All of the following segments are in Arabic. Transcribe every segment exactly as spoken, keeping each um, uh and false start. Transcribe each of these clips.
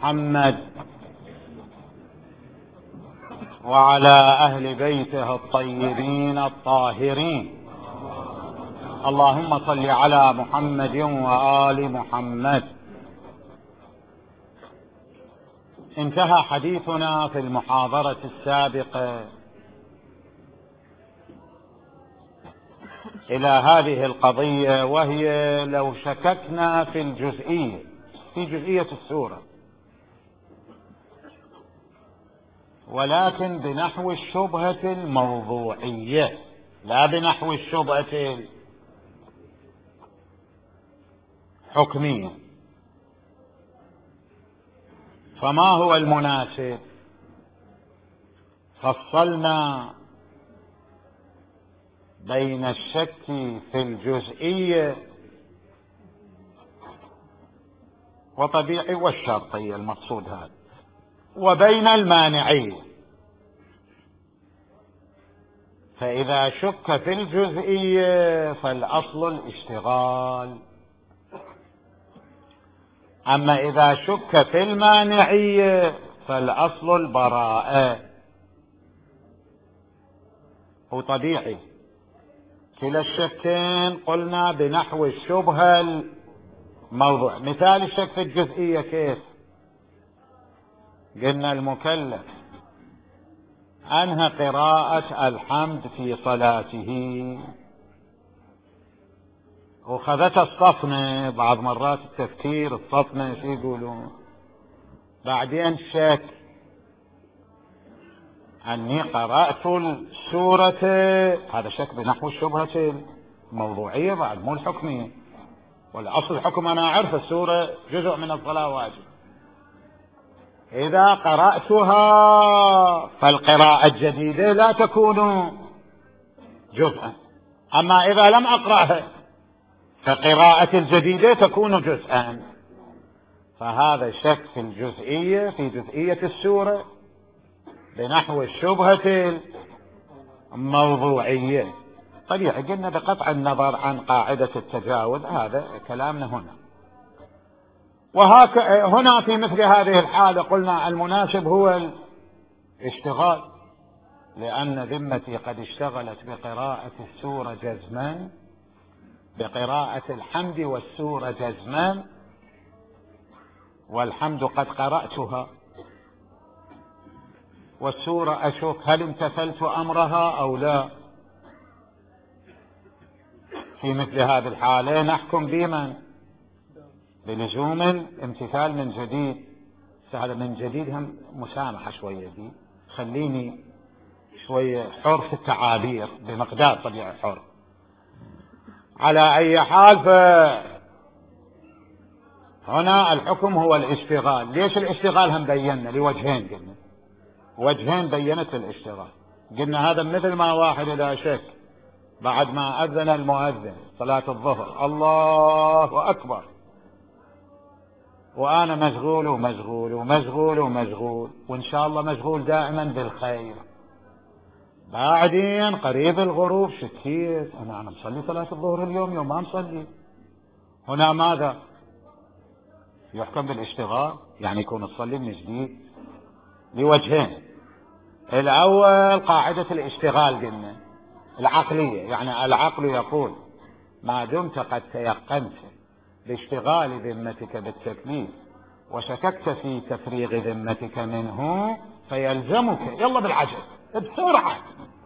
محمد وعلى أهل بيته الطيبين الطاهرين. اللهم صل على محمد وآل محمد. انتهى حديثنا في المحاضرة السابقة إلى هذه القضية، وهي لو شككنا في الجزئية في جزئية السورة، ولكن بنحو الشبهة الموضوعية لا بنحو الشبهة الحكمية، فما هو المناسب؟ فصلنا بين الشك في الجزئية وطبيعي والشرطية المقصود هذا، وبين المانعية. فإذا شك في الجزئية فالأصل الاشتغال، أما إذا شك في المانعية فالأصل البراءة. هو طبيعي كلا الشكين قلنا بنحو الشبهة الموضوع. مثال الشك في الجزئية كيف؟ قلنا المكلف أنهى قراءة الحمد في صلاته وخذت الصفنة، بعض مرات التفكير الصفنة شو يقولون، بعدين شك أني قرأت السورة، هذا شك بنحو الشبهة الموضوعية بعد مو الحكمية. والأصل الحكم أنا أعرف السورة جزء من الصلاة واجب، إذا قرأتها فالقراءة الجديدة لا تكون جزءا، أما إذا لم أقرأها فقراءة الجديدة تكون جزءا. فهذا شك في الجزئية في جزئية السورة بنحو الشبهة الموضوعية. طبيعي قلنا بقطع النظر عن قاعدة التجاوز، هذا كلامنا هنا. وهكذا هنا في مثل هذه الحالة قلنا المناسب هو الاشتغال، لأن ذمتي قد اشتغلت بقراءة السورة جزما، بقراءة الحمد والسورة جزما، والحمد قد قرأتها والسورة أشك هل امتثلت أمرها أو لا. في مثل هذه الحالة نحكم بمن؟ بلزوم الامتثال من جديد. سهل من جديد هم مسامحة شوية دي، خليني شوية حر في التعابير بمقدار طبيعي حر. على أي حال فهنا الحكم هو الاشتغال. ليش الاشتغال؟ هم بينا لوجهين، قلنا وجهين بينت الاشتغال. قلنا هذا مثل ما واحد إذا شك بعد ما أذن المؤذن صلاة الظهر الله أكبر وأنا مشغول ومشغول ومشغول ومشغول وإن شاء الله مشغول دائما بالخير، بعدين قريب الغروب شكيت أنا أنا مصلي صلاة الظهر اليوم يوم ما مصلي. هنا ماذا يحكم بالاشتغال؟ يعني يكون تصلي من جديد لوجهين. الأول قاعدة الاشتغال قلنا العقلية، يعني العقل يقول ما دمت قد تيقنت باشتغال ذمتك بالتكليف وشككت في تفريغ ذمتك منه فيلزمك يلا بالعجل بسرعة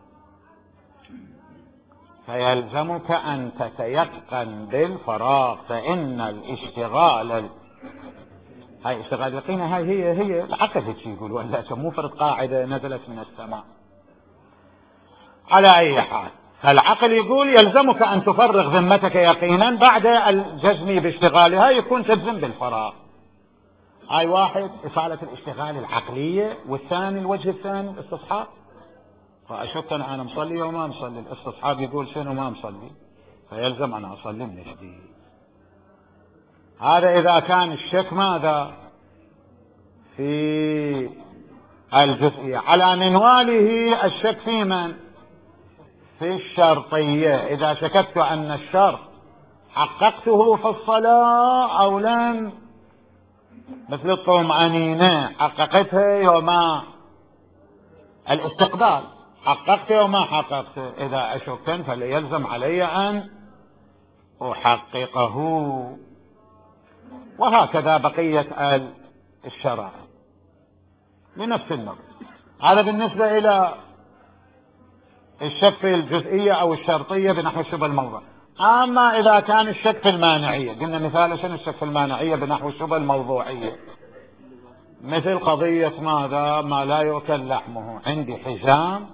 فيلزمك أن تتيقن بالفراغ، فإن الاشتغال هاي اشتغال يقينة، هاي هي هي العقل هيك يقول، ولا مو فرض قاعدة نزلت من السماء. على أي حال فالعقل يقول يلزمك أن تفرغ ذمتك يقينا بعد الجزم باشتغالها، يكون تجزم بالفراغ. هاي واحد إصالة الاشتغال العقلية، والثاني الوجه الثاني الاستصحاب. فأشك أن أنا مصلي وما مصلي، الاستصحاب يقول شنو ما مصلي فيلزم أن أصلي من جديد. هذا إذا كان الشك ماذا في الجزئية. على منواله الشك في من؟ في الشرطية. إذا شككت أن الشرط حققته في الصلاة أو لم مثل الطمأنينة حققتها يوم الاستقبال، حققته وما حققته. إذا أشك فليلزم علي أن أحققه. وهكذا بقية الشرائع بنفس النظر. هذا بالنسبة إلى الشك في الجزئية أو الشرطية بنحو الشبه الموضوع. أما إذا كان الشك في المانعية، قلنا مثال شنو الشك في المانعية بنحو الشبه الموضوعية، مثل قضية ماذا؟ ما لا يؤكل لحمه. عندي حزام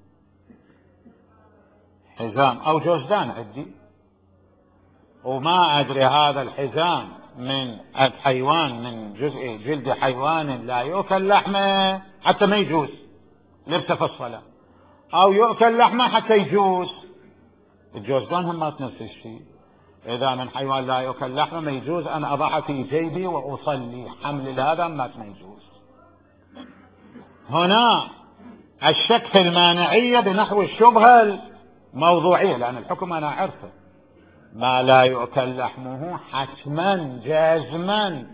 حزام أو جوزدان عندي، وما أدري هذا الحزام من حيوان، من جزء جلد حيوان لا يؤكل لحمه حتى ما يجوز لبسه في الصلاة، أو يؤكل لحمه حتى يجوز. الجوزدان هم ما نفس الشيء. إذا من حيوان لا يؤكل لحمه ما يجوز أن أضعه في جيبي وأصلي، حمل هذا ما يجوز. هنا الشك في المانعية بنحو الشبهة الموضوعية، لأن الحكم أنا أعرفه، ما لا يؤكل لحمه حتما جازما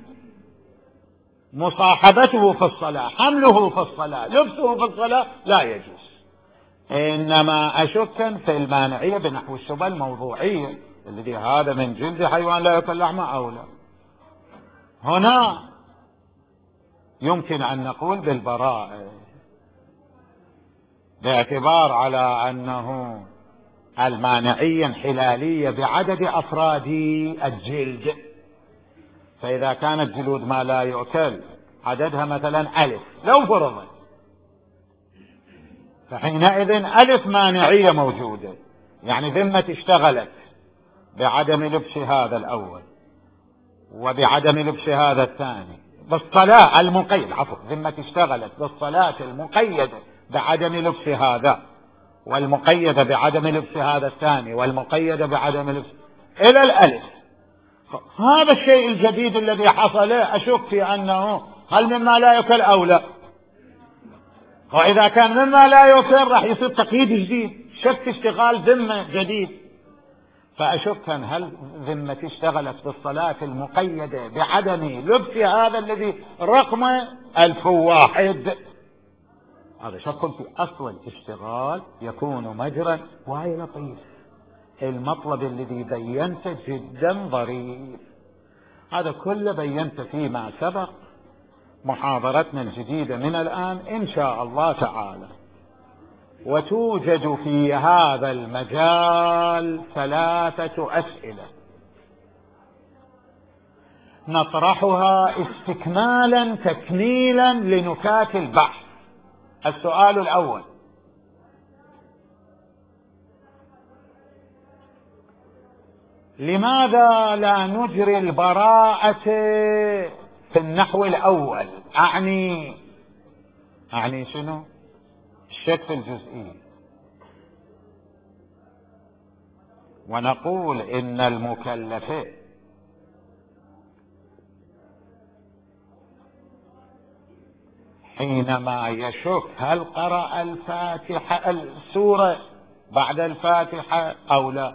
مصاحبته في الصلاة، حمله في الصلاة، لبسه في الصلاة لا يجوز. إنما أشك في المانعية بنحو الشبهة الموضوعية الذي هذا من جلد حيوان لا يؤكل لحمه أو لا. هنا يمكن أن نقول بالبراءة، باعتبار على أنه المانعية انحلالية بعدد أفراد الجلد. فإذا كانت جلود ما لا يؤكل عددها مثلا ألف لو فرضت، فحينئذ ألف مانعية موجودة، يعني ذمة اشتغلت بعدم لبس هذا الأول وبعدم لبس هذا الثاني بالصلاة المقيد، عفوا ذمة اشتغلت بالصلاة المقيدة بعدم لبس هذا، والمقيدة بعدم لبس هذا الثاني، والمقيدة بعدم لبس إلى الألف. هذا الشيء الجديد الذي حصل أشك في أنه هل مما لا يؤكل أو لا. وإذا كان مما لا يؤكل راح يصير تقييد جديد، شك اشتغال ذمة جديد. فأشك هل ذمة اشتغلت بالصلاة المقيدة بعدم لبس هذا الذي رقم ألف واحد. هذا شك في أصل الاشتغال يكون مجرا. وهي لطيف، المطلب الذي بينته جدا ظريف. هذا كله بينت فيما سبق. محاضرتنا الجديدة من الآن إن شاء الله تعالى، وتوجد في هذا المجال ثلاثة أسئلة نطرحها استكمالا تكميلا لنكات البحث. السؤال الأول: لماذا لا نجري البراءة في النحو الأول؟ أعني أعني شنو؟ الشك في الجزئية. ونقول إن المكلف حينما يشك هل قرأ الفاتحة السورة بعد الفاتحة أو لا،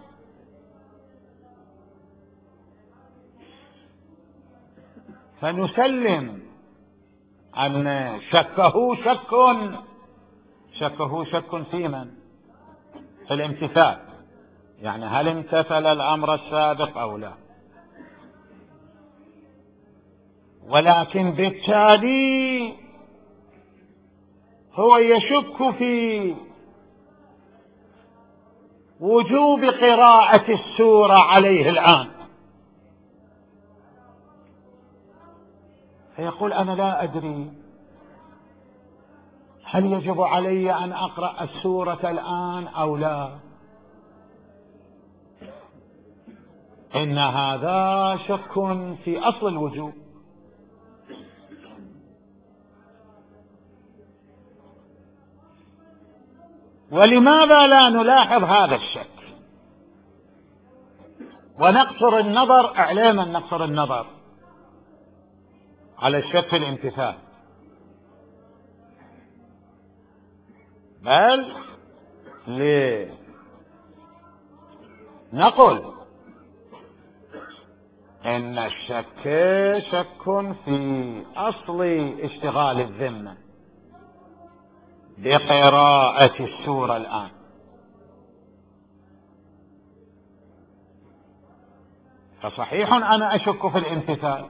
فنسلم أن شكه شك شكه شك في من؟ في الامتثال، يعني هل امتثل الأمر السابق أو لا. ولكن بالتالي هو يشك في وجوب قراءة السورة عليه الآن، فيقول أنا لا أدري هل يجب علي أن أقرأ السورة الآن أو لا. إن هذا شك في أصل الوجوب. ولماذا لا نلاحظ هذا الشك ونقصر النظر؟ إعلاما نقصر النظر على الشك في الامتثال، بل لنقل إن الشك شك في أصل اشتغال الذمة بقراءة السورة الآن، فصحيح أنا أشك في الامتثال،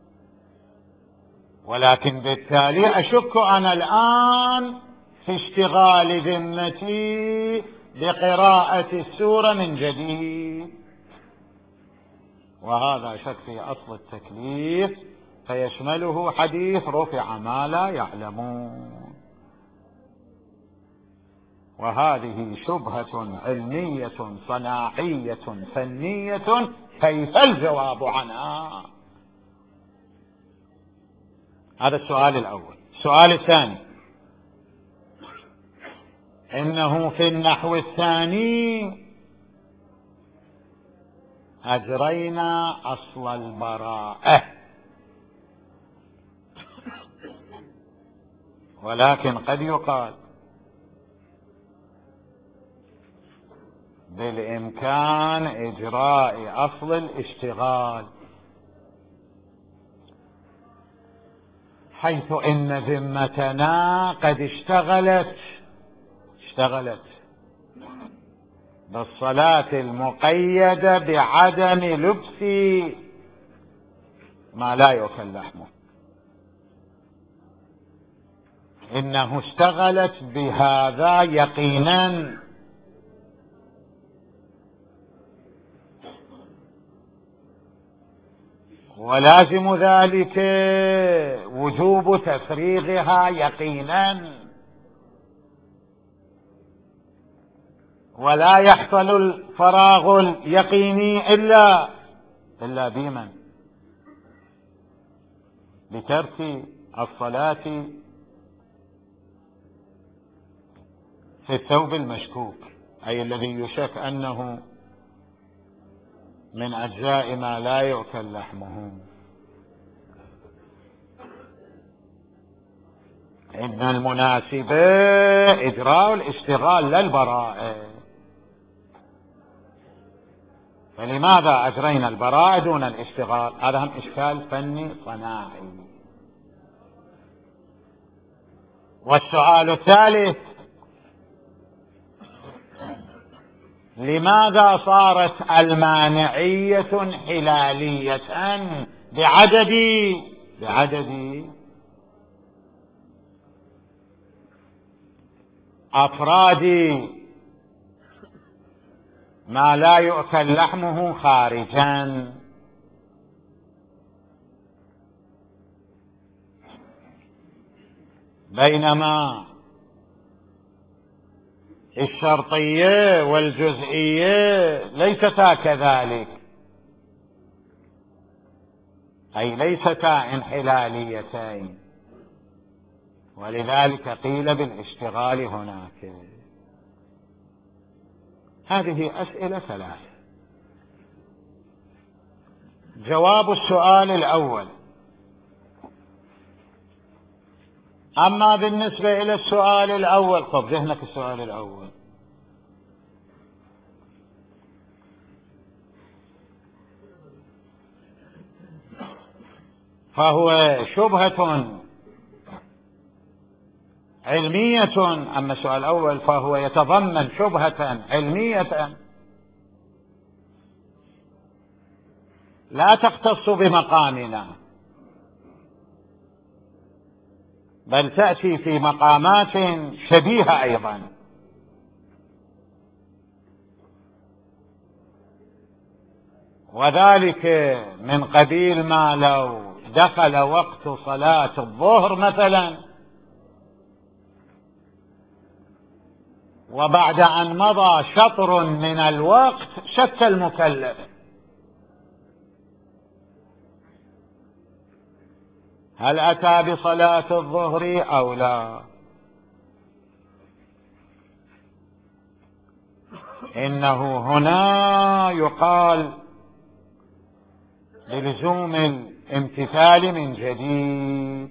ولكن بالتالي أشك أنا الآن في اشتغال ذمتي بقراءة السورة من جديد، وهذا شك في أصل التكليف فيشمله حديث رفع ما لا يعلمون. وهذه شبهة علمية صناعية فنية، كيف الجواب عنها؟ هذا السؤال الأول. السؤال الثاني، إنه في النحو الثاني أجرينا أصل البراءة، ولكن قد يقال بالإمكان إجراء أصل الاشتغال، حيث إن ذمتنا قد اشتغلت اشتغلت بالصلاة المقيدة بعدم لبس ما لا يؤكل لحمه، إنه اشتغلت بهذا يقينا، ولازم ذلك وجوب تفريغها يقينا، ولا يحصل الفراغ اليقيني إلا إلا بمن؟ بترك الصلاة في الثوب المشكوك، أي الذي يشك أنه من أجزاء ما لا يؤكل لحمه. إن المناسب إجراء الاشتغال لا البراءة، فلماذا أجرينا البراءة دون الاشتغال؟ هذا هم إشكال فني صناعي. والسؤال الثالث، لماذا صارت المانعية انحلالية بعدد بعدد أفراد ما لا يؤكل لحمه خارجا؟ بينما الشرطية والجزئية ليستا كذلك، أي ليستا انحلاليتين، ولذلك قيل بالاشتغال هناك. هذه أسئلة ثلاثة. جواب السؤال الأول: أما بالنسبة إلى السؤال الأول، طب ذهنك السؤال الأول، فهو شبهة علمية. أما السؤال الأول فهو يتضمن شبهة علمية لا تختص بمقامنا، بل تأتي في مقامات شبيهة أيضا. وذلك من قبيل ما لو دخل وقت صلاة الظهر مثلا، وبعد أن مضى شطر من الوقت شك المكلف هل أتى بصلاة الظهر أو لا. إنه هنا يقال بلزوم الامتثال من جديد،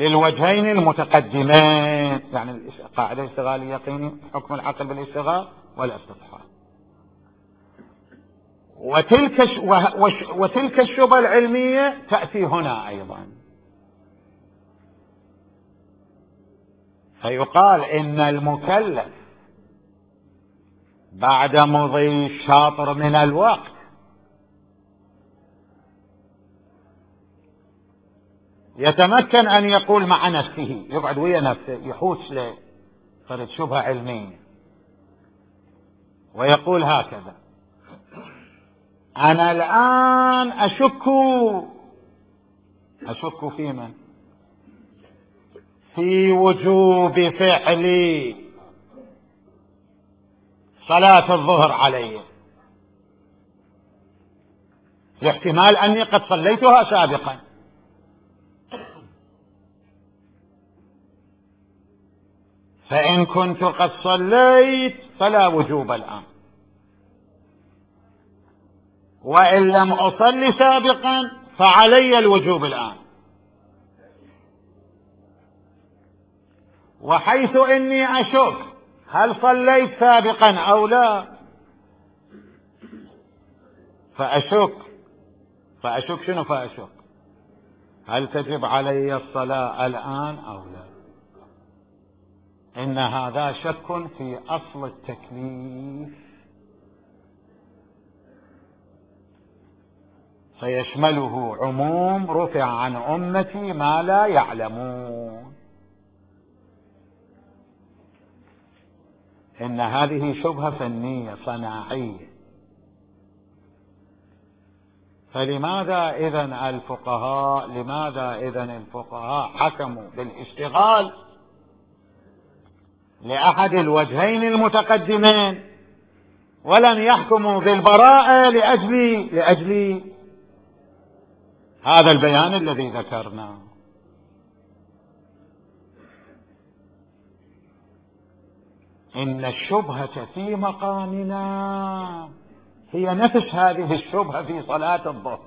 للوجهين المتقدمين، يعني قاعدة الاشتغال اليقيني حكم العقل بالاشتغال، والاستطحال. وتلك وتلك الشبهة العلمية تأتي هنا أيضا، فيقال إن المكلف بعد مضي شاطر من الوقت يتمكن أن يقول مع نفسه، يقعد ويا نفسه يحوس له فرد شبهة علمية ويقول هكذا: أنا الآن أشك أشك في من؟ في وجوب فعل صلاة الظهر علي، لاحتمال أني قد صليتها سابقا، فإن كنت قد صليت فلا وجوب الآن، وإن لم أصلي سابقا فعلي الوجوب الآن. وحيث إني أشك هل صليت سابقا أو لا، فأشك فأشك شنو فأشك هل تجب علي الصلاة الآن أو لا. إن هذا شك في أصل التكليف، فيشمله عموم رفع عن أمتي ما لا يعلمون. إن هذه شبهة فنية صناعية. فلماذا إذن الفقهاء لماذا إذن الفقهاء حكموا بالاشتغال لأحد الوجهين المتقدمين ولم يحكموا بالبراءة لأجل لأجل هذا البيان الذي ذكرناه؟ إن الشبهة في مقامنا هي نفس هذه الشبهة في صلاة الظهر،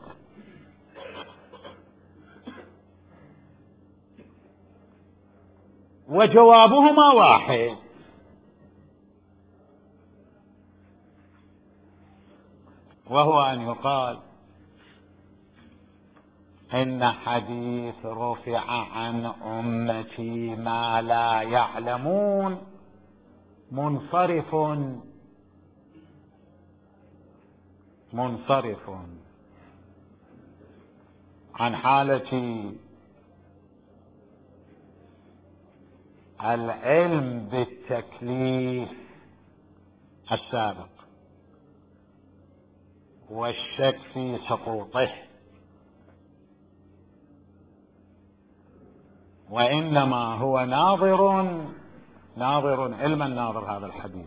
وجوابهما واحد، وهو أن يقال إن حديث رفع عن أمتي ما لا يعلمون منصرف منصرف عن حالة العلم بالتكليف السابق والشك في سقوطه، وإنما هو ناظر ناظر علما ناظر هذا الحديث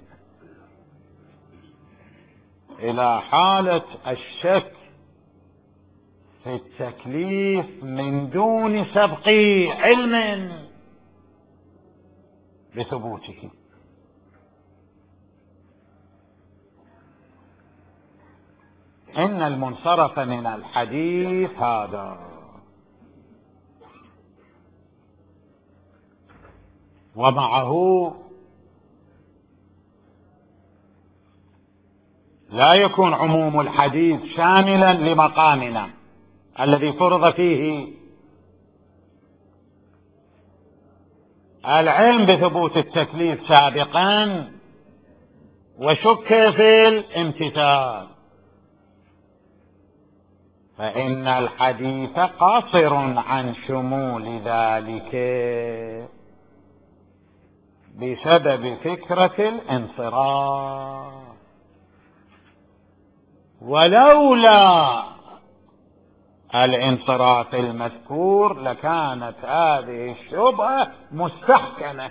إلى حالة الشك في التكليف من دون سبق علم بثبوته. إن المنصرف من الحديث هذا. ومعه لا يكون عموم الحديث شاملا لمقامنا الذي فرض فيه العلم بثبوت التكليف سابقا وشك في الامتثال، فإن الحديث قاصر عن شمول ذلك بسبب فكرة الانصراف. ولولا الانصراف المذكور لكانت هذه الشبهة مستحكمة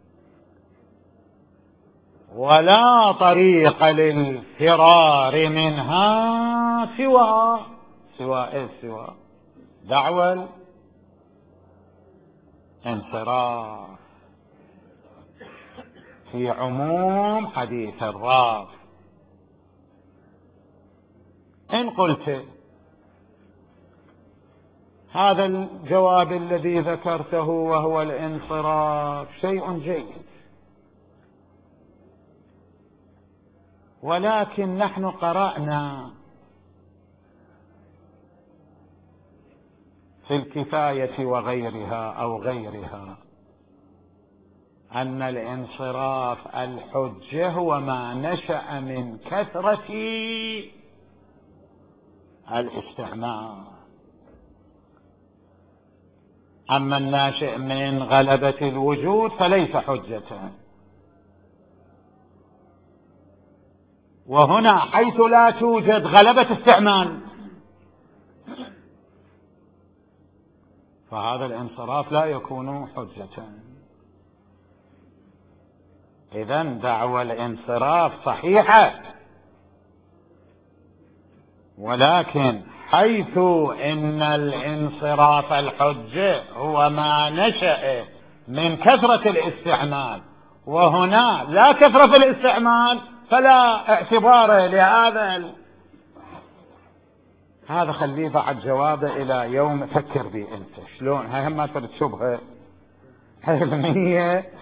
ولا طريق للفرار منها سوى سوى إيه سوى دعوى الانصراف في عموم حديث الراف. إن قلت هذا الجواب الذي ذكرته وهو الانصراف شيء جيد، ولكن نحن قرأنا في الكفاية وغيرها أو غيرها أن الانصراف الحجة هو ما نشأ من كثرة الاستعمار، أما الناشئ من غلبة الوجود فليس حجة. وهنا حيث لا توجد غلبة استعمال فهذا الانصراف لا يكون حجة. إذن دعوى الانصراف صحيحة، ولكن حيث إن الانصراف الحجة هو ما نشأ من كثرة الاستعمال، وهنا لا كثرة في الاستعمال فلا اعتبار لهذا ال... هذا خليه بعد جوابه إلى يوم. فكر بي أنت شلون هاي هم ترد شبهة علمية